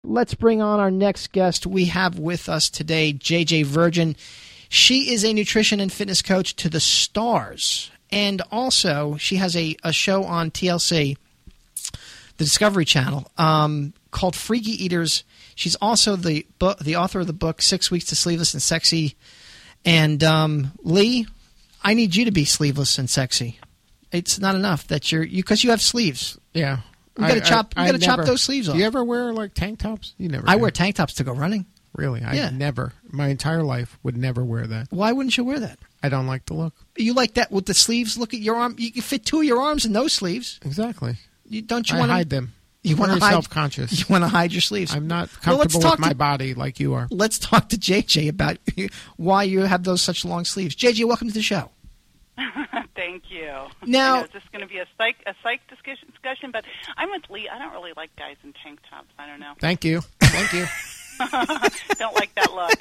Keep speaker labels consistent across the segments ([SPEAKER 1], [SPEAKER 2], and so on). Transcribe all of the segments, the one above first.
[SPEAKER 1] Let's bring on our next guest. We have with us today JJ Virgin. She is a nutrition and fitness coach to the stars. And also, she has a show on TLC, the Discovery Channel, called Freaky Eaters. She's also the author of the book, 6 Weeks to Sleeveless and Sexy. And Lee, I need you to be sleeveless and sexy. It's not enough that because you have sleeves.
[SPEAKER 2] Yeah.
[SPEAKER 1] You got to chop those sleeves off.
[SPEAKER 2] Do you ever wear like tank tops? You never.
[SPEAKER 1] I wear tank tops to go running.
[SPEAKER 2] Really? I never. My entire life would never wear that.
[SPEAKER 1] Why wouldn't you wear that?
[SPEAKER 2] I don't like the look.
[SPEAKER 1] You like that with the sleeves? Look at your arm. You can fit 2 of your arms in those sleeves.
[SPEAKER 2] Exactly.
[SPEAKER 1] Don't you
[SPEAKER 2] I
[SPEAKER 1] want to
[SPEAKER 2] hide them?
[SPEAKER 1] You want to
[SPEAKER 2] Very
[SPEAKER 1] hide?
[SPEAKER 2] self-conscious.
[SPEAKER 1] You want to hide your sleeves?
[SPEAKER 2] I'm not comfortable with my body like you are.
[SPEAKER 1] Let's talk to JJ about why you have those such long sleeves. JJ, welcome to the show.
[SPEAKER 3] Thank you.
[SPEAKER 1] Now,
[SPEAKER 3] I know, is this going to be a psych discussion? But I'm with Lee. I don't really like guys in tank tops. I don't know.
[SPEAKER 2] Thank you. Thank you.
[SPEAKER 3] Don't like that look.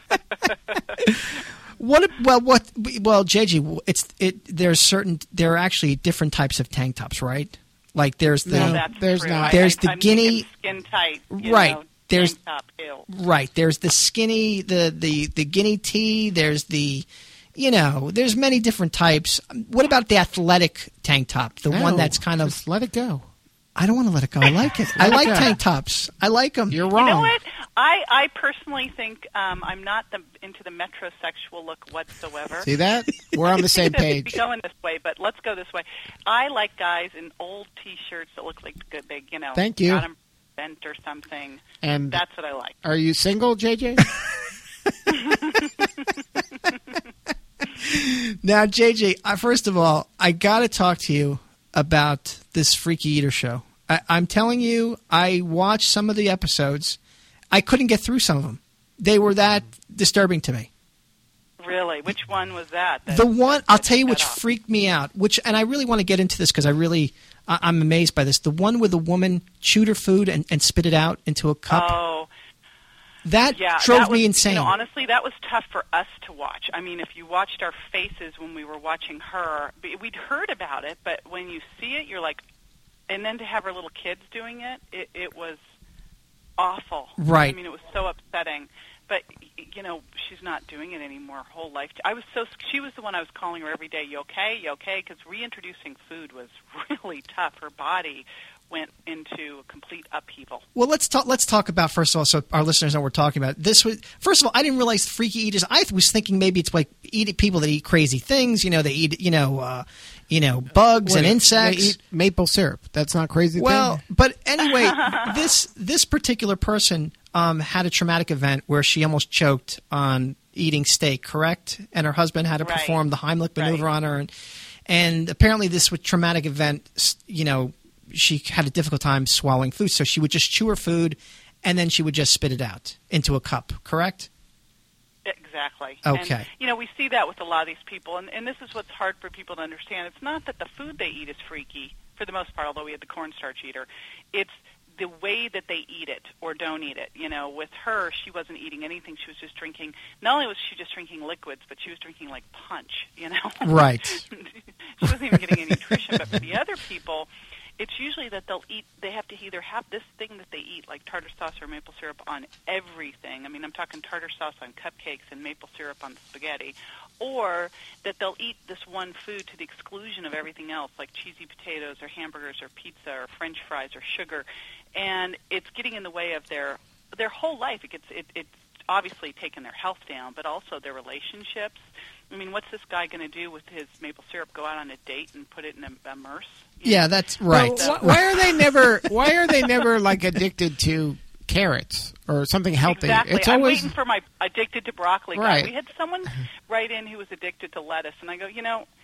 [SPEAKER 1] Well, JJ, there are actually different types of tank tops, right? Like there's the
[SPEAKER 3] I'm
[SPEAKER 1] guinea
[SPEAKER 3] skin tight,
[SPEAKER 1] right? There's
[SPEAKER 3] tank top, ew.
[SPEAKER 1] Right. There's the skinny, the guinea tee. There's there's many different types. What about the athletic tank top? The one that's kind of
[SPEAKER 2] just let it go.
[SPEAKER 1] I don't want to let it go. I like it. I like tank tops. I like them.
[SPEAKER 2] You're wrong.
[SPEAKER 3] You know what? I personally think I'm not into the metrosexual look whatsoever.
[SPEAKER 2] See that? We're on the same page.
[SPEAKER 3] Be going this way, but let's go this way. I like guys in old T-shirts that look like they
[SPEAKER 2] Thank you.
[SPEAKER 3] got them bent or something.
[SPEAKER 2] And
[SPEAKER 3] that's what I like.
[SPEAKER 2] Are you single, JJ?
[SPEAKER 1] Now, JJ, first of all, I got to talk to you about this Freaky Eater show. I'm telling you, I watched some of the episodes. I couldn't get through some of them. They were that disturbing to me.
[SPEAKER 3] Really? Which one was that?
[SPEAKER 1] The one, I'll tell you which freaked me out, and I really want to get into this because I'm amazed by this. The one where the woman chewed her food and spit it out into a cup.
[SPEAKER 3] Oh.
[SPEAKER 1] That drove me insane.
[SPEAKER 3] Honestly, that was tough for us to watch. I mean, if you watched our faces when we were watching her, we'd heard about it, but when you see it, you're like, and then to have her little kids doing it was awful.
[SPEAKER 1] Right.
[SPEAKER 3] I mean, it was so upsetting. But, she's not doing it anymore her whole life. She was the one I was calling her every day, you okay? You okay? Because reintroducing food was really tough. Her body went into a complete upheaval.
[SPEAKER 1] Well, let's talk about, first of all, so our listeners know what we're talking about. First of all, I didn't realize Freaky Eaters. I was thinking maybe it's like people that eat crazy things. They eat, bugs and insects.
[SPEAKER 2] They eat maple syrup. That's not crazy.
[SPEAKER 1] Well, but anyway, this particular person had a traumatic event where she almost choked on eating steak, correct? And her husband had to perform the Heimlich maneuver on her, and apparently this was traumatic event. She had a difficult time swallowing food, so she would just chew her food, and then she would just spit it out into a cup, correct?
[SPEAKER 3] Exactly.
[SPEAKER 1] Okay.
[SPEAKER 3] And, we see that with a lot of these people, and this is what's hard for people to understand. It's not that the food they eat is freaky, for the most part, although we had the cornstarch eater. It's the way that they eat it or don't eat it. With her, she wasn't eating anything. She was just drinking. Not only was she just drinking liquids, but she was drinking like punch,
[SPEAKER 1] Right.
[SPEAKER 3] She wasn't even getting any nutrition. But for the other people, it's usually that they have to either have this thing that they eat, like tartar sauce or maple syrup on everything. I mean, I'm talking tartar sauce on cupcakes and maple syrup on spaghetti. Or that they'll eat this one food to the exclusion of everything else, like cheesy potatoes or hamburgers or pizza or French fries or sugar. And it's getting in the way of their whole life. It's obviously taken their health down, but also their relationships. I mean, what's this guy going to do with his maple syrup? Go out on a date and put it in a Merce?
[SPEAKER 1] Yeah, that's right.
[SPEAKER 2] Well, why are they never like addicted to carrots or something healthy?
[SPEAKER 3] Exactly.
[SPEAKER 2] It's
[SPEAKER 3] I'm
[SPEAKER 2] always
[SPEAKER 3] waiting for my addicted to broccoli guy.
[SPEAKER 2] Right.
[SPEAKER 3] We had someone write in who was addicted to lettuce, and I go,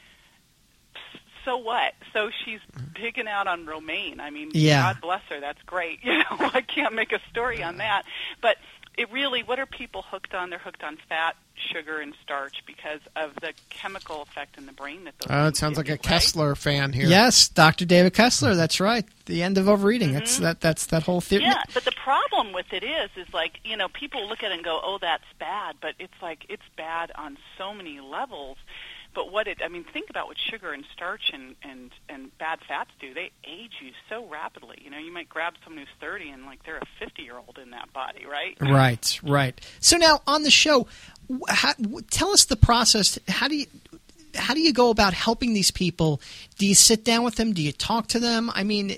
[SPEAKER 3] so what? So she's pigging out on romaine. I mean, God bless her. That's great. I can't make a story on that. But it really, what are people hooked on? They're hooked on fat, sugar, and starch because of the chemical effect in the brain that those
[SPEAKER 2] it sounds like a Kessler fan here.
[SPEAKER 1] Yes, Dr. David Kessler. That's right. The end of overeating.
[SPEAKER 3] Mm-hmm.
[SPEAKER 1] That's that whole theory.
[SPEAKER 3] Yeah, but the problem with it is like, people look at it and go, oh, that's bad. But it's like, it's bad on so many levels But think about what sugar and starch and bad fats do. They age you so rapidly. You might grab someone who's 30 and like they're a 50-year-old in that body, right?
[SPEAKER 1] Right. So now on the show, tell us the process. How do you go about helping these people? Do you sit down with them? Do you talk to them? I mean,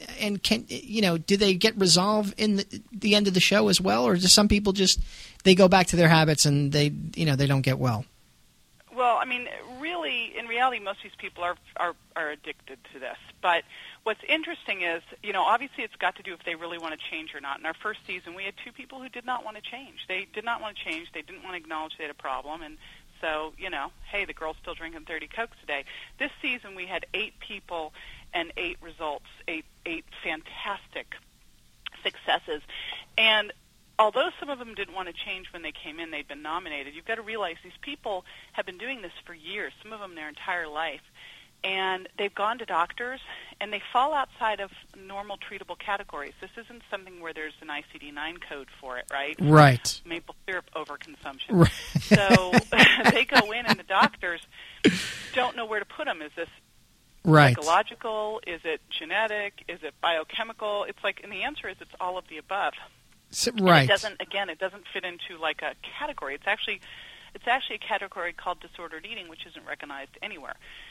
[SPEAKER 1] do they get resolved in the end of the show as well, or do some people they go back to their habits and they don't get well?
[SPEAKER 3] Well, I mean, really, in reality, most of these people are addicted to this. But what's interesting is, obviously it's got to do if they really want to change or not. In our first season, we had 2 people who did not want to change. They did not want to change. They didn't want to acknowledge they had a problem. And so, hey, the girl's still drinking 30 Cokes a day. This season, we had 8 people and 8 results, 8 fantastic successes. And although some of them didn't want to change when they came in, they'd been nominated, you've got to realize these people have been doing this for years, some of them their entire life. And they've gone to doctors, and they fall outside of normal treatable categories. This isn't something where there's an ICD-9 code for it, right?
[SPEAKER 1] Right.
[SPEAKER 3] Maple syrup overconsumption. Right. So they go in, and the doctors don't know where to put them. Is this psychological? Is it genetic? Is it biochemical? It's like, and the answer is it's all of the above.
[SPEAKER 1] Right.
[SPEAKER 3] And it doesn't fit into like a category. It's actually a category called disordered eating, which isn't recognized anywhere.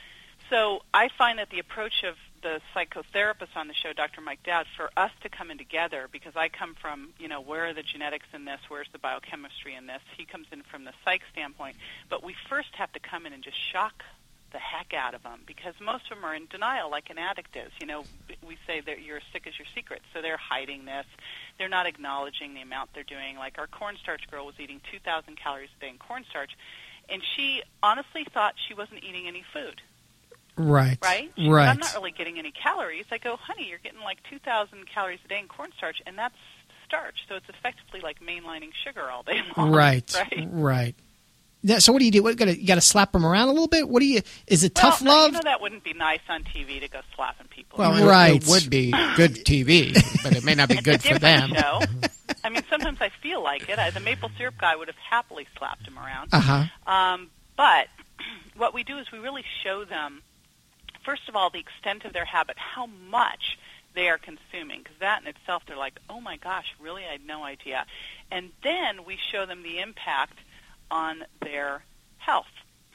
[SPEAKER 3] So I find that the approach of the psychotherapist on the show, Dr. Mike Dowd, for us to come in together, because I come from, where are the genetics in this, where's the biochemistry in this? He comes in from the psych standpoint. But we first have to come in and just shock the heck out of them, because most of them are in denial like an addict is. We say that you're as sick as your secret, so they're hiding this. They're not acknowledging the amount they're doing. Like our cornstarch girl was eating 2,000 calories a day in cornstarch, and she honestly thought she wasn't eating any food.
[SPEAKER 1] Right.
[SPEAKER 3] Right?
[SPEAKER 1] Right.
[SPEAKER 3] I'm not really getting any calories. I go, honey, you're getting like 2,000 calories a day in cornstarch, and that's starch, so it's effectively like mainlining sugar all day long.
[SPEAKER 1] Right. Yeah, so what do? You got to slap them around a little bit? What do you? Is it tough love?
[SPEAKER 3] That wouldn't be nice on TV to go slapping people.
[SPEAKER 2] Well, it would be good TV, but it may not be good for them.
[SPEAKER 3] Show. I mean, sometimes I feel like it. The maple syrup guy would have happily slapped him around. But what we do is we really show them, first of all, the extent of their habit, how much they are consuming, because that in itself, they're like, oh my gosh, really? I had no idea. And then we show them the impact on their health.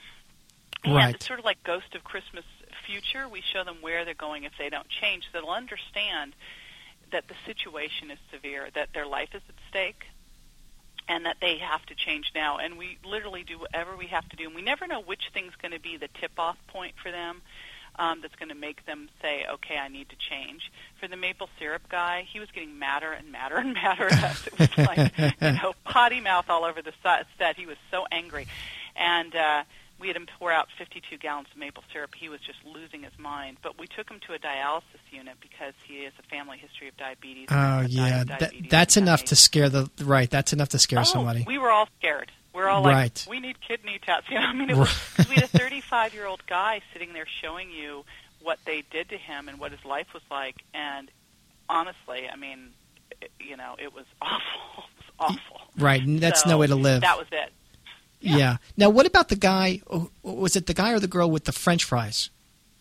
[SPEAKER 3] And it's sort of like Ghost of Christmas Future. We show them where they're going if they don't change, so they'll understand that the situation is severe, that their life is at stake, and that they have to change now. And we literally do whatever we have to do. And we never know which thing's going to be the tip-off point for them that's going to make them say, okay, I need to change. For the maple syrup guy, he was getting madder and madder and madder at us. It was like, potty mouth all over the set. He was so angry. And we had him pour out 52 gallons of maple syrup. He was just losing his mind. But we took him to a dialysis unit because he has a family history of diabetes.
[SPEAKER 1] Oh, yeah. That's enough to scare that's enough to scare somebody.
[SPEAKER 3] We were all scared. We're all like, we need kidney tests. We had a 35-year-old guy sitting there showing you what they did to him and what his life was like. And honestly, I mean, it was awful. It was awful.
[SPEAKER 1] Right, and that's no way to live.
[SPEAKER 3] That was it.
[SPEAKER 1] Yeah. Now, what about the guy? Was it the guy or the girl with the French fries?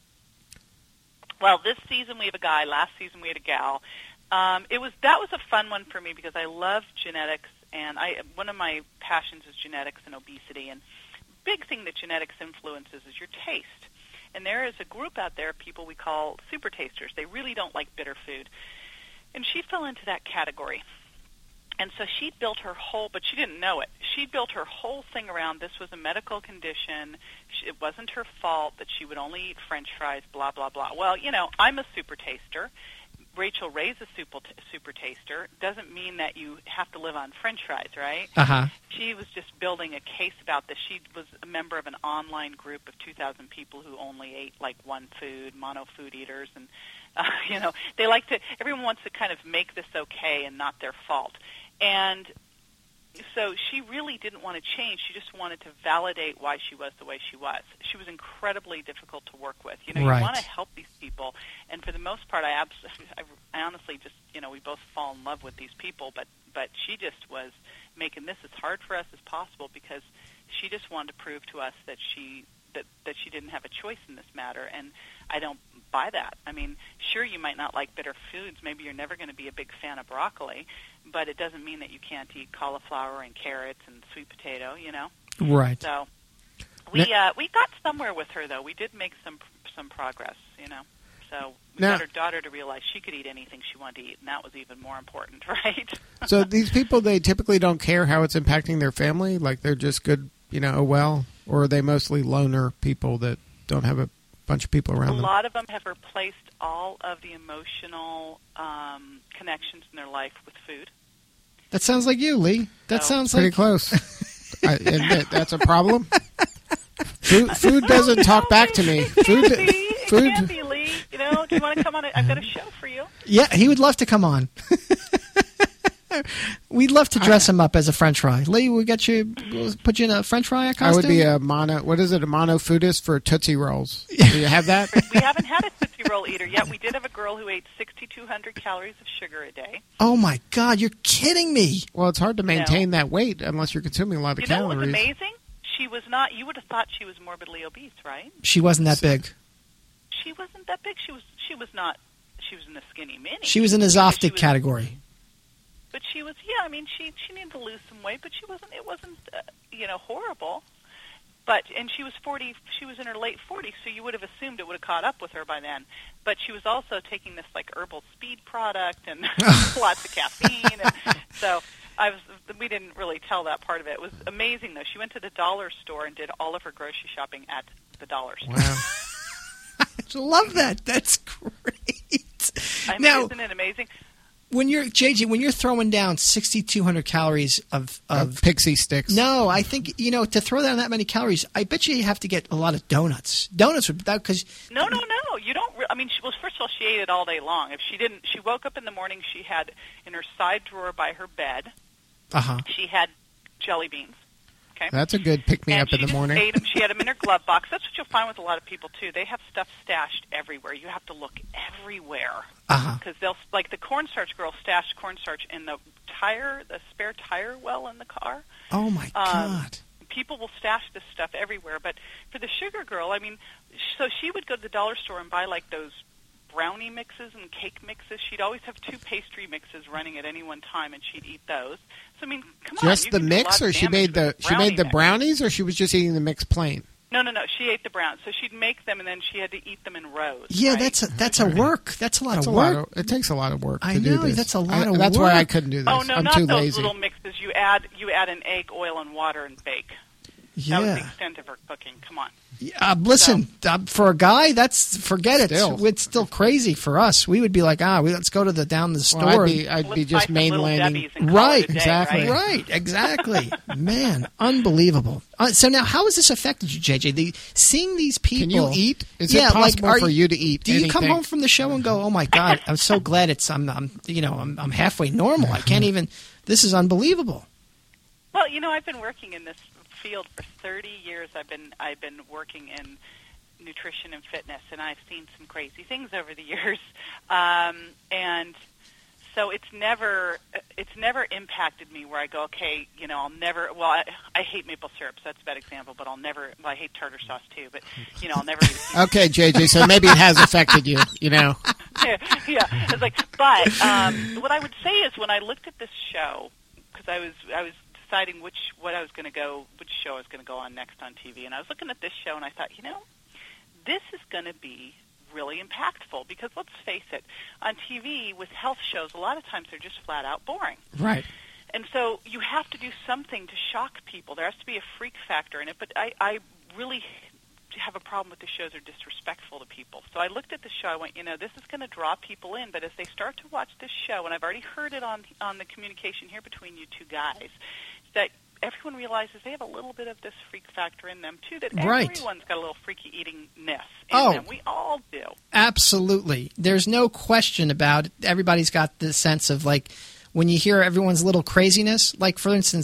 [SPEAKER 3] Well, this season we have a guy. Last season we had a gal. That was a fun one for me because I love genetics, and one of my passions is genetics and obesity. And big thing that genetics influences is your taste. And there is a group out there, people we call super tasters. They really don't like bitter food. And she fell into that category. And so she built her whole, but she didn't know it. She built her whole thing around this was a medical condition. It wasn't her fault that she would only eat French fries, blah, blah, blah. Well, I'm a super taster. Rachel Ray's a super taster. Doesn't mean that you have to live on French fries, right?
[SPEAKER 1] Uh-huh.
[SPEAKER 3] She was just building a case about this. She was a member of an online group of 2,000 people who only ate like one food, mono food eaters, and they like to. Everyone wants to kind of make this okay and not their fault. And so she really didn't want to change. She just wanted to validate why she was the way she was. She was incredibly difficult to work with. You want to help these people. And for the most part, I honestly just, we both fall in love with these people. But she just was making this as hard for us as possible because she just wanted to prove to us that she that she didn't have a choice in this matter, and I don't buy that. I mean, sure, you might not like bitter foods. Maybe you're never going to be a big fan of broccoli, but it doesn't mean that you can't eat cauliflower and carrots and sweet potato, you know?
[SPEAKER 1] Right.
[SPEAKER 3] So we got somewhere with her, though. We did make some progress, you know? So we got her daughter to realize she could eat anything she wanted to eat, and that was even more important, right?
[SPEAKER 2] So these people, they typically don't care how it's impacting their family? Like they're just good, you know, or are they mostly loner people that don't have a bunch of people around them?
[SPEAKER 3] A lot of them have replaced all of the emotional connections in their life with food.
[SPEAKER 1] That sounds like you, Lee. That sounds
[SPEAKER 2] pretty
[SPEAKER 1] like...
[SPEAKER 2] close. I admit, that's a problem. Food doesn't talk back to me. Food
[SPEAKER 3] It can be, Lee. You know, do you want to come on? I've got a show for you.
[SPEAKER 1] Yeah, he would love to come on. We'd love to dress him up as a French fry. Lee, we'll put you in a French fry costume.
[SPEAKER 2] I would be a monofoodist for Tootsie Rolls. Do you have that?
[SPEAKER 3] We haven't had a Tootsie Roll eater yet. We did have a girl who ate 6,200 calories of sugar a day.
[SPEAKER 1] Oh, my God. You're kidding me.
[SPEAKER 2] Well, it's hard to maintain that weight unless you're consuming a lot of calories.
[SPEAKER 3] You know what was amazing? She was not, you would have thought she was morbidly obese, right?
[SPEAKER 1] She wasn't that big.
[SPEAKER 3] She wasn't that big. She was not, she was in the skinny mini.
[SPEAKER 1] She was in the Zoftic category.
[SPEAKER 3] But she was, I mean, she needed to lose some weight, but it wasn't horrible. But, and she was 40, she was in her late 40s, so you would have assumed it would have caught up with her by then. But she was also taking this, like, herbal speed product and lots of caffeine. And so we didn't really tell that part of it. It was amazing, though. She went to the dollar store and did all of her grocery shopping at the dollar store.
[SPEAKER 2] Wow.
[SPEAKER 1] I love that. That's great.
[SPEAKER 3] I mean,
[SPEAKER 1] now,
[SPEAKER 3] isn't it amazing?
[SPEAKER 1] When you're throwing down 6,200 calories of
[SPEAKER 2] Pixie Sticks.
[SPEAKER 1] No, I think to throw down that many calories, I bet you have to get a lot of donuts. Donuts would because
[SPEAKER 3] no, you don't. I mean, first of all, she ate it all day long. If she didn't, she woke up in the morning. She had in her side drawer by her bed. She had jelly beans. Okay,
[SPEAKER 2] that's a good pick me up in the morning.
[SPEAKER 3] Ate them. She had them in her glove box. That's what you'll find with a lot of people too. They have stuff stashed everywhere. You have to look everywhere because they'll, like the cornstarch girl, stashed cornstarch in the spare tire well in the car.
[SPEAKER 1] Oh my God!
[SPEAKER 3] People will stash this stuff everywhere. But for the sugar girl, I mean, so she would go to the dollar store and buy like those brownie mixes and cake mixes. She'd always have 2 pastry mixes running at any one time, and she'd eat those. So I mean, come on.
[SPEAKER 2] Just the mix, or she made the brownies, or she was just eating the mix plain?
[SPEAKER 3] No. She ate the brownies. So she'd make them, and then she had to eat them in rows.
[SPEAKER 1] Yeah,
[SPEAKER 3] right?
[SPEAKER 1] that's a work. That's a lot of work.
[SPEAKER 2] It takes a lot of work.
[SPEAKER 1] I
[SPEAKER 2] to
[SPEAKER 1] know
[SPEAKER 2] do this.
[SPEAKER 1] That's a lot of work.
[SPEAKER 2] That's why I couldn't do this.
[SPEAKER 3] Oh no,
[SPEAKER 2] I'm
[SPEAKER 3] not
[SPEAKER 2] too
[SPEAKER 3] those
[SPEAKER 2] lazy.
[SPEAKER 3] little mixes. You add an egg, oil, and water, and bake.
[SPEAKER 1] Yeah.
[SPEAKER 3] That was the extent of her cooking. Come on.
[SPEAKER 1] Listen, for a guy, forget it.
[SPEAKER 2] Still.
[SPEAKER 1] It's still crazy for us. We would be like, let's go down the store.
[SPEAKER 2] Well, I'd be just mainlanding.
[SPEAKER 1] Right,
[SPEAKER 2] exactly.
[SPEAKER 1] Right, exactly. Man, unbelievable. So now, how has this affected you, JJ? Seeing these people.
[SPEAKER 2] Can you eat? Is it possible for you to eat?
[SPEAKER 1] Do you come home from the show and go, "Oh my God, I'm so glad I'm halfway normal. I can't even. This is unbelievable."
[SPEAKER 3] Well, I've been working in this field for 30 years. I've been working in nutrition and fitness, and I've seen some crazy things over the years. And so it's never impacted me where I go, okay, I'll never. Well, I hate maple syrup, so that's a bad example. But I'll never. Well, I hate tartar sauce too. But I'll never.
[SPEAKER 2] Okay, JJ. So maybe it has affected you.
[SPEAKER 3] Yeah. It's like, but what I would say is when I looked at this show, because I was deciding which show I was going to go on next on TV, and I was looking at this show and I thought, this is going to be really impactful because let's face it, on TV with health shows, a lot of times they're just flat out boring.
[SPEAKER 1] Right.
[SPEAKER 3] And so you have to do something to shock people. There has to be a freak factor in it, but I really have a problem with the shows that are disrespectful to people. So I looked at the show, I went, this is going to draw people in, but as they start to watch this show, and I've already heard it on the communication here between you two guys, that everyone realizes they have a little bit of this freak factor in them, too, that everyone's got a little freaky eatingness in them. We all do.
[SPEAKER 1] Absolutely. There's no question about it. Everybody's got this sense of, like, when you hear everyone's little craziness, like, for instance,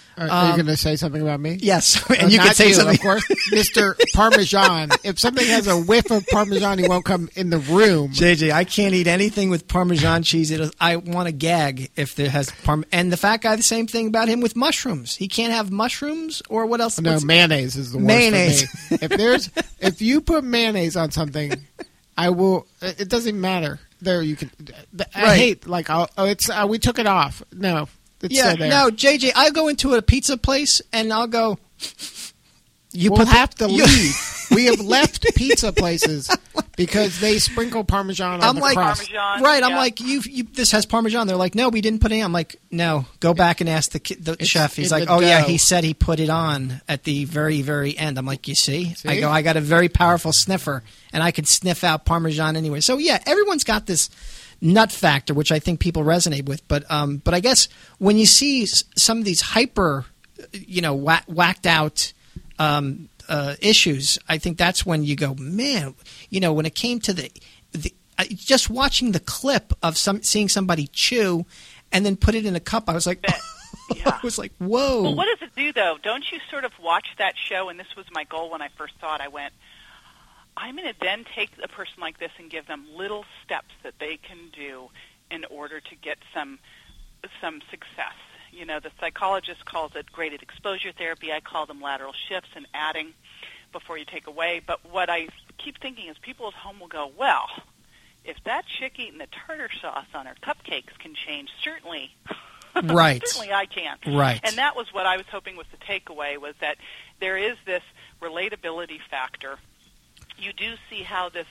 [SPEAKER 2] Are you going to say something about me?
[SPEAKER 1] Yes, and you can
[SPEAKER 2] Not
[SPEAKER 1] say
[SPEAKER 2] you,
[SPEAKER 1] something.
[SPEAKER 2] of course. Mr. Parmesan. If something has a whiff of Parmesan, he won't come in the room.
[SPEAKER 1] JJ, I can't eat anything with Parmesan cheese. I want to gag if there has And the fat guy, the same thing about him with mushrooms. He can't have mushrooms or what else?
[SPEAKER 2] No, mayonnaise is the worst
[SPEAKER 1] Mayonnaise.
[SPEAKER 2] for me. If you put mayonnaise on something, I will. It doesn't matter. There, you can. I
[SPEAKER 1] Right.
[SPEAKER 2] hate we took it off. No, it's
[SPEAKER 1] Yeah,
[SPEAKER 2] still there.
[SPEAKER 1] no, JJ, I'll go into a pizza place and I'll go.
[SPEAKER 2] We'll have to leave. We have left pizza places because they sprinkle Parmesan on the crust.
[SPEAKER 3] Parmesan,
[SPEAKER 1] Right, I'm
[SPEAKER 3] yeah.
[SPEAKER 1] like, this has Parmesan. They're like, no, we didn't put it in. I'm like, no, go back and ask the chef. He's
[SPEAKER 2] in
[SPEAKER 1] like,
[SPEAKER 2] the
[SPEAKER 1] oh, yeah,
[SPEAKER 2] dough.
[SPEAKER 1] he said he put it on at the very, very end. I'm like, you see?
[SPEAKER 2] See?
[SPEAKER 1] I go, I got a very powerful sniffer, and I could sniff out Parmesan anyway. So, yeah, everyone's got this nut factor, which I think people resonate with. But I guess when you see some of these hyper, whacked out issues, I think that's when you go, man, when it came to the just watching the clip of seeing somebody chew and then put it in a cup, I was like,
[SPEAKER 3] Yeah.
[SPEAKER 1] I was like, whoa.
[SPEAKER 3] Well, what does it do, though? Don't you sort of watch that show, and this was my goal when I first saw it, I went, I'm going to then take a person like this and give them little steps that they can do in order to get some success. The psychologist calls it graded exposure therapy. I call them lateral shifts and adding before you take away. But what I keep thinking is people at home will go, well, if that chick eating the tartar sauce on her cupcakes can change, certainly
[SPEAKER 1] Right.
[SPEAKER 3] certainly I can.
[SPEAKER 1] Right.
[SPEAKER 3] And that was what I was hoping was the takeaway, was that there is this relatability factor. You do see how this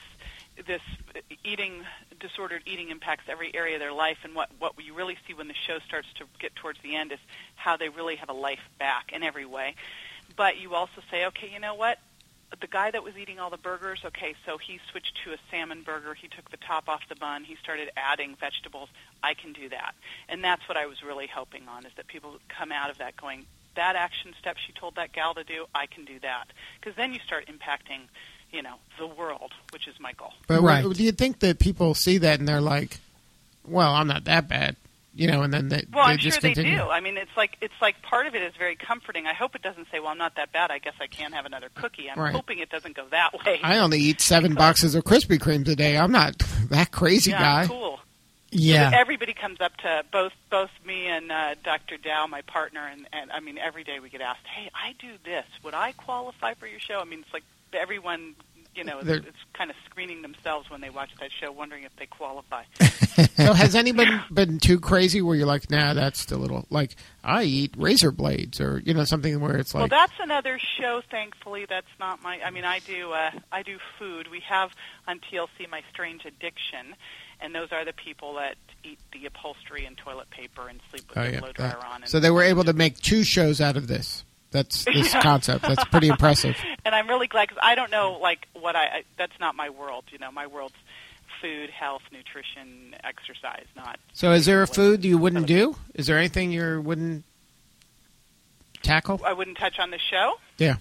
[SPEAKER 3] disordered eating impacts every area of their life, and what you really see when the show starts to get towards the end is how they really have a life back in every way. But you also say, okay, you know what? The guy that was eating all the burgers, okay, so he switched to a salmon burger. He took the top off the bun. He started adding vegetables. I can do that. And that's what I was really hoping on, is that people come out of that going, that action step she told that gal to do, I can do that. Because then you start impacting, the world, which is my goal.
[SPEAKER 2] But
[SPEAKER 1] Right.
[SPEAKER 2] do you think that people see that and they're like, well, I'm not that bad, and then they
[SPEAKER 3] Well, I'm
[SPEAKER 2] just
[SPEAKER 3] sure they
[SPEAKER 2] continue?
[SPEAKER 3] do. I mean, it's like part of it is very comforting. I hope it doesn't say, well, I'm not that bad. I guess I can have another cookie. I'm
[SPEAKER 2] Right.
[SPEAKER 3] hoping it doesn't go that way.
[SPEAKER 2] I only eat 7 boxes of Krispy Kremes a day. I'm not that crazy guy.
[SPEAKER 3] Cool.
[SPEAKER 1] Yeah.
[SPEAKER 3] Everybody comes up to both me and Dr. Dow, my partner, and I mean, every day we get asked, hey, I do this. Would I qualify for your show? I mean, it's like everyone,
[SPEAKER 2] They're-
[SPEAKER 3] it's kind of screening themselves when they watch that show, wondering if they qualify.
[SPEAKER 2] So has anybody been too crazy where you're like, nah, that's a little, like, I eat razor blades or, something where it's
[SPEAKER 3] Well,
[SPEAKER 2] like,
[SPEAKER 3] that's another show, thankfully. That's not my, I mean, I do food. We have on TLC My Strange Addiction, and those are the people that eat the upholstery and toilet paper and sleep with their blow dryer on.
[SPEAKER 2] So they were able to make 2 shows out of this. That's this concept. That's pretty impressive.
[SPEAKER 3] And I'm really glad, because I don't know, like, that's not my world. My world's food, health, nutrition, exercise, not.
[SPEAKER 2] So is there a food you wouldn't do? Is there anything you wouldn't tackle?
[SPEAKER 3] I wouldn't touch on the show?
[SPEAKER 2] Yeah.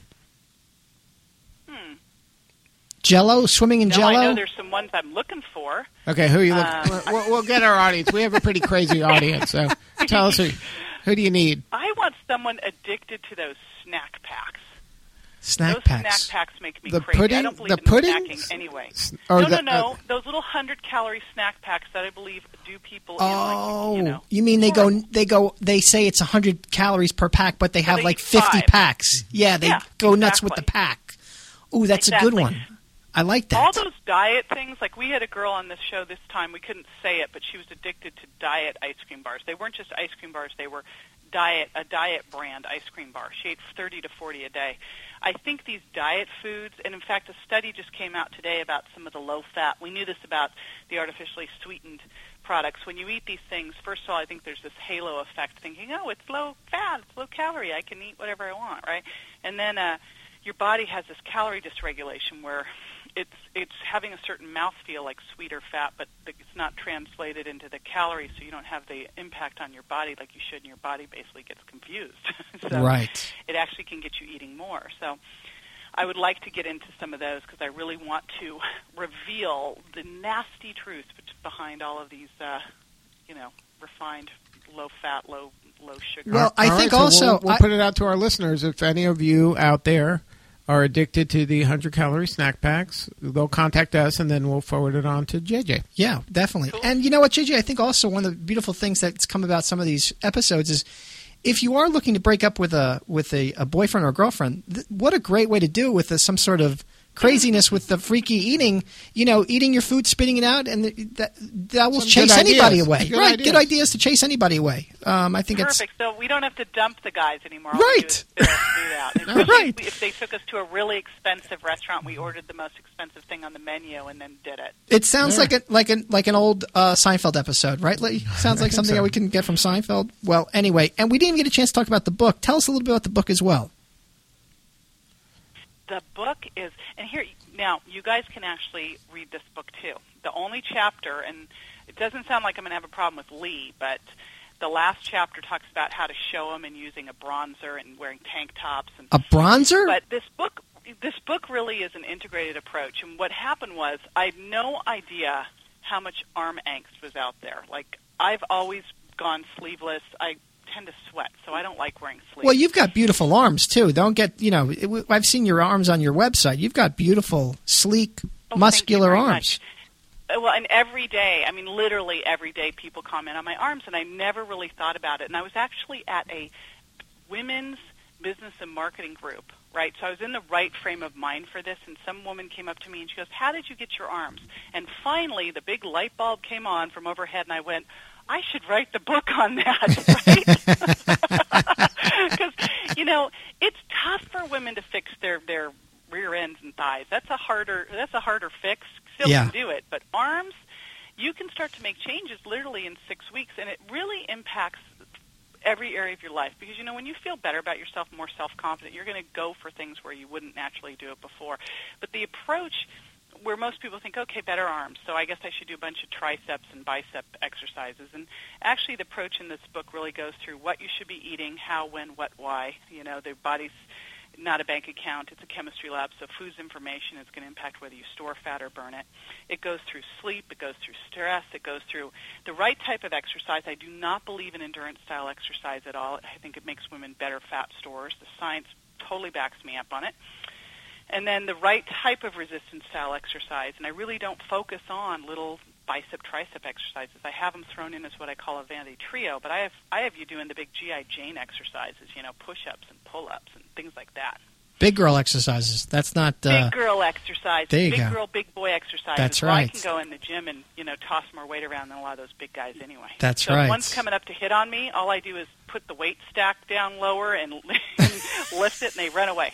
[SPEAKER 1] Jello, swimming in
[SPEAKER 3] No,
[SPEAKER 1] Jello.
[SPEAKER 3] I know there's some ones I'm looking for.
[SPEAKER 2] Okay, who are you looking? We'll get our audience. We have a pretty crazy audience. So tell us who do you need?
[SPEAKER 3] I want someone addicted to those snack packs.
[SPEAKER 1] Snack
[SPEAKER 3] Those
[SPEAKER 1] packs.
[SPEAKER 3] snack packs make me
[SPEAKER 2] The
[SPEAKER 3] crazy. I
[SPEAKER 2] pudding-
[SPEAKER 3] don't believe
[SPEAKER 2] the
[SPEAKER 3] in
[SPEAKER 2] pudding?
[SPEAKER 3] snacking anyway.
[SPEAKER 2] Or
[SPEAKER 3] No. Those little 100-calorie snack packs that I believe do people
[SPEAKER 1] Oh,
[SPEAKER 3] in, like,
[SPEAKER 1] you mean they say it's 100 calories per pack, but they have
[SPEAKER 3] they
[SPEAKER 1] like
[SPEAKER 3] eat
[SPEAKER 1] 50
[SPEAKER 3] 5.
[SPEAKER 1] packs. Yeah, they
[SPEAKER 3] Yeah,
[SPEAKER 1] go nuts with the
[SPEAKER 3] exactly.
[SPEAKER 1] pack. Ooh, that's a good
[SPEAKER 3] Exactly.
[SPEAKER 1] one. I like
[SPEAKER 3] All
[SPEAKER 1] that.
[SPEAKER 3] those diet things, like we had a girl on this show this time, we couldn't say it, but she was addicted to diet ice cream bars. They weren't just ice cream bars, they were a diet brand ice cream bar. She ate 30 to 40 a day. I think these diet foods, and in fact a study just came out today about some of the low fat. We knew this about the artificially sweetened products. When you eat these things, first of all, I think there's this halo effect, thinking, oh, it's low fat, it's low calorie, I can eat whatever I want, right? And then your body has this calorie dysregulation where it's having a certain mouthfeel like sweet or fat, but it's not translated into the calories, so you don't have the impact on your body like you should, and your body basically gets confused. So
[SPEAKER 1] Right.
[SPEAKER 3] it actually can get you eating more. So I would like to get into some of those because I really want to reveal the nasty truth behind all of these, refined, low-fat, low low sugar.
[SPEAKER 1] Well, I
[SPEAKER 2] All
[SPEAKER 1] think
[SPEAKER 2] right, so
[SPEAKER 1] also
[SPEAKER 2] we'll put it out to our listeners. If any of you out there are addicted to the 100-calorie snack packs, they'll contact us, and then we'll forward it on to JJ.
[SPEAKER 1] Yeah, definitely.
[SPEAKER 3] Cool.
[SPEAKER 1] And you know what, JJ? I think also one of the beautiful things that's come about some of these episodes is if you are looking to break up with a boyfriend or girlfriend, what a great way to do it with some sort of craziness with the freaky eating, eating your food, spitting it out, and that will
[SPEAKER 2] Some
[SPEAKER 1] chase
[SPEAKER 2] good
[SPEAKER 1] anybody
[SPEAKER 2] ideas.
[SPEAKER 1] away.
[SPEAKER 2] Good
[SPEAKER 1] Right,
[SPEAKER 2] ideas.
[SPEAKER 1] good ideas to chase anybody away. I think
[SPEAKER 3] Perfect. So we don't have to dump the guys anymore. All
[SPEAKER 1] Right.
[SPEAKER 3] we do is do that. Especially
[SPEAKER 1] Right.
[SPEAKER 3] if they took us to a really expensive restaurant, we ordered the most expensive thing on the menu and then did it.
[SPEAKER 1] it sounds
[SPEAKER 2] Yeah.
[SPEAKER 1] like an old Seinfeld episode, right? Sounds like
[SPEAKER 2] think
[SPEAKER 1] something
[SPEAKER 2] so.
[SPEAKER 1] that we can get from Seinfeld. Well, anyway, and we didn't even get a chance to talk about the book. Tell us a little bit about the book as well.
[SPEAKER 3] The book is, and here, now, you guys can actually read this book too. The only chapter, and it doesn't sound like I'm going to have a problem with Lee, but the last chapter talks about how to show them and using a bronzer and wearing tank tops. And
[SPEAKER 1] A bronzer?
[SPEAKER 3] But this book really is an integrated approach. And what happened was I had no idea how much arm angst was out there. Like, I've always gone sleeveless. I tend to sweat, so I don't like wearing sleeves.
[SPEAKER 1] Well, you've got beautiful arms too. Don't get I've seen your arms on your website. You've got beautiful, sleek, muscular
[SPEAKER 3] thank you very
[SPEAKER 1] arms.
[SPEAKER 3] much. Well, and every day, I mean, literally every day, people comment on my arms, and I never really thought about it. And I was actually at a women's business and marketing group, right? So I was in the right frame of mind for this, and some woman came up to me and she goes, "How did you get your arms?" And finally, the big light bulb came on from overhead, and I went, I should write the book on that, right? Because, it's tough for women to fix their rear ends and thighs. That's a harder fix. Still
[SPEAKER 1] Yeah.
[SPEAKER 3] can do it, but arms, you can start to make changes literally in 6 weeks, and it really impacts every area of your life. Because, when you feel better about yourself, more self-confident, you're going to go for things where you wouldn't naturally do it before. But the approach where most people think, okay, better arms, so I guess I should do a bunch of triceps and bicep exercises. And actually the approach in this book really goes through what you should be eating, how, when, what, why. The body's not a bank account. It's a chemistry lab, so food's information is going to impact whether you store fat or burn it. It goes through sleep. It goes through stress. It goes through the right type of exercise. I do not believe in endurance-style exercise at all. I think it makes women better fat storers. The science totally backs me up on it. And then the right type of resistance-style exercise. And I really don't focus on little bicep, tricep exercises. I have them thrown in as what I call a vanity trio, but I have you doing the big G.I. Jane exercises, push-ups and pull-ups and things like that.
[SPEAKER 1] Big girl exercises. That's not...
[SPEAKER 3] Big girl exercises.
[SPEAKER 1] There you
[SPEAKER 3] big
[SPEAKER 1] go.
[SPEAKER 3] girl, big boy exercises.
[SPEAKER 1] That's
[SPEAKER 3] Well,
[SPEAKER 1] right.
[SPEAKER 3] I can go in the gym and, toss more weight around than a lot of those big guys anyway.
[SPEAKER 1] That's
[SPEAKER 3] so
[SPEAKER 1] right.
[SPEAKER 3] If one's coming up to hit on me, all I do is put the weight stack down lower and lift it, and they run away.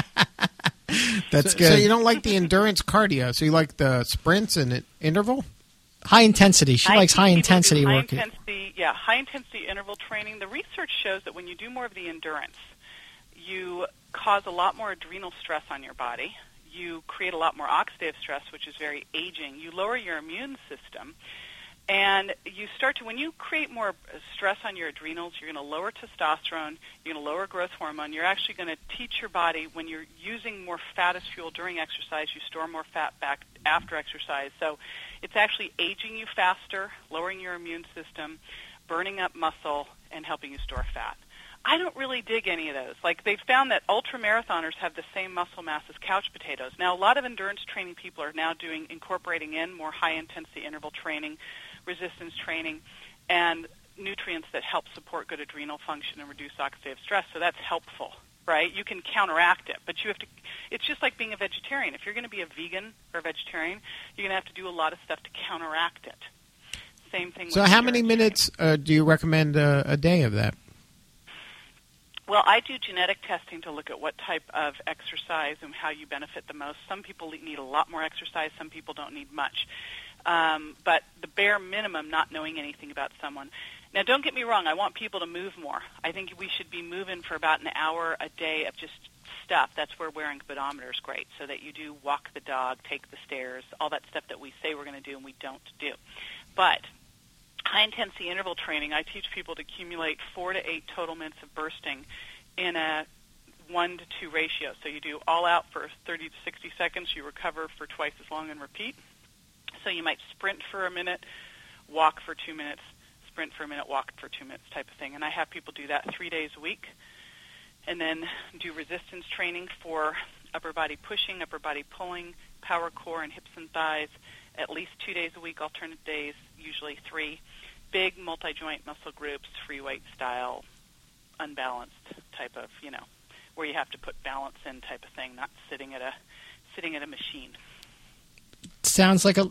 [SPEAKER 1] That's
[SPEAKER 2] So
[SPEAKER 1] good.
[SPEAKER 2] you don't like the endurance cardio, so you like the sprints and interval?
[SPEAKER 1] High intensity. She likes high intensity work.
[SPEAKER 3] High intensity interval training. The research shows that when you do more of the endurance, you cause a lot more adrenal stress on your body. You create a lot more oxidative stress, which is very aging. You lower your immune system. And you start to, when you create more stress on your adrenals, you're going to lower testosterone, you're going to lower growth hormone. You're actually going to teach your body, when you're using more fat as fuel during exercise, you store more fat back after exercise. So it's actually aging you faster, lowering your immune system, burning up muscle, and helping you store fat. I don't really dig any of those. Like, they've found that ultramarathoners have the same muscle mass as couch potatoes. Now, a lot of endurance training people are now incorporating in more high-intensity interval training, resistance training, and nutrients that help support good adrenal function and reduce oxidative stress. So that's helpful, right? You can counteract it, but you have to. It's just like being a vegetarian. If you're going to be a vegan or a vegetarian, you're going to have to do a lot of stuff to counteract it. Same thing.
[SPEAKER 2] So
[SPEAKER 3] with
[SPEAKER 2] how many
[SPEAKER 3] endurance
[SPEAKER 2] minutes do you recommend a day of that?
[SPEAKER 3] Well, I do genetic testing to look at what type of exercise and how you benefit the most. Some people need a lot more exercise. Some people don't need much. But the bare minimum, not knowing anything about someone. Now, don't get me wrong. I want people to move more. I think we should be moving for about an hour a day of just stuff. That's where wearing a pedometer is great, so that you do walk the dog, take the stairs, all that stuff that we say we're going to do and we don't do. But high-intensity interval training, I teach people to accumulate 4 to 8 total minutes of bursting in a 1 to 2 ratio. So you do all out for 30 to 60 seconds, you recover for twice as long and repeat. So you might sprint for a minute, walk for 2 minutes, sprint for a minute, walk for 2 minutes type of thing. And I have people do that 3 days a week, and then do resistance training for upper body pushing, upper body pulling, power core, and hips and thighs at least 2 days a week, alternate days, usually 3. Big multi-joint muscle groups, free weight style, unbalanced type of, where you have to put balance in type of thing, not sitting at a machine.
[SPEAKER 1] It sounds like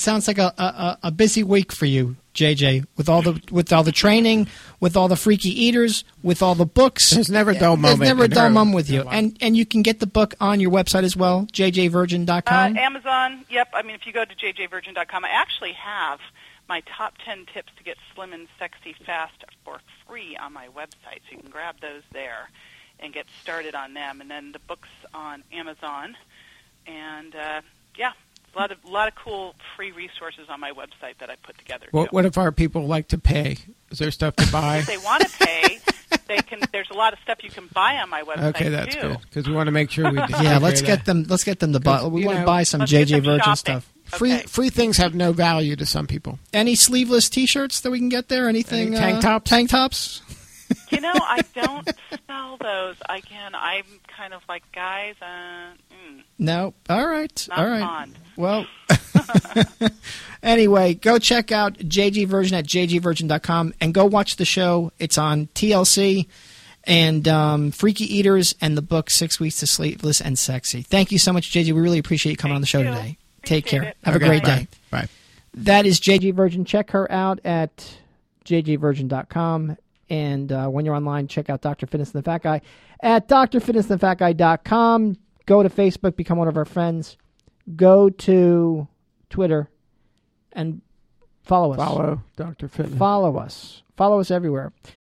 [SPEAKER 1] a busy week for you, JJ, with all the training, with all the freaky eaters, with all the books.
[SPEAKER 2] There's never a dull moment.
[SPEAKER 1] There's never a dull moment with you. And you can get the book on your website as well, jjvirgin.com.
[SPEAKER 3] Amazon, yep. I mean, if you go to jjvirgin.com, I actually have my top 10 tips to get slim and sexy fast for free on my website. So you can grab those there and get started on them. And then the book's on Amazon. And, a lot of cool free resources on my website that I put together.
[SPEAKER 2] What if our people like to pay? Is there stuff to buy?
[SPEAKER 3] If they want to pay, they can. There's a lot of stuff you can buy on my website.
[SPEAKER 2] Okay, that's good because we want to make sure we.
[SPEAKER 1] Yeah, let's get them to buy. We want to buy some JJ Virgin
[SPEAKER 3] shopping.
[SPEAKER 1] stuff.
[SPEAKER 2] Free things have no value to some people.
[SPEAKER 1] Any sleeveless T-shirts that we can get there? Anything?
[SPEAKER 2] Any tank tops?
[SPEAKER 1] Tank tops?
[SPEAKER 3] I don't sell those. I'm kind of like, guys,
[SPEAKER 1] No. All right.
[SPEAKER 3] Not
[SPEAKER 1] all right.
[SPEAKER 3] fond.
[SPEAKER 1] Well, anyway, go check out JG Virgin at jgvirgin.com and go watch the show. It's on TLC and Freaky Eaters and the book 6 Weeks to Sleepless and Sexy. Thank you so much, JG. We really appreciate you coming on the show today. Take care.
[SPEAKER 3] It.
[SPEAKER 1] Have a great day.
[SPEAKER 2] Bye.
[SPEAKER 1] That is JG Virgin. Check her out at jgvirgin.com. And when you're online, check out Dr. Fitness and the Fat Guy at drfitnessandthefatguy.com. Go to Facebook, become one of our friends. Go to Twitter and follow us.
[SPEAKER 2] Follow Dr. Fitness.
[SPEAKER 1] Follow us. Follow us everywhere.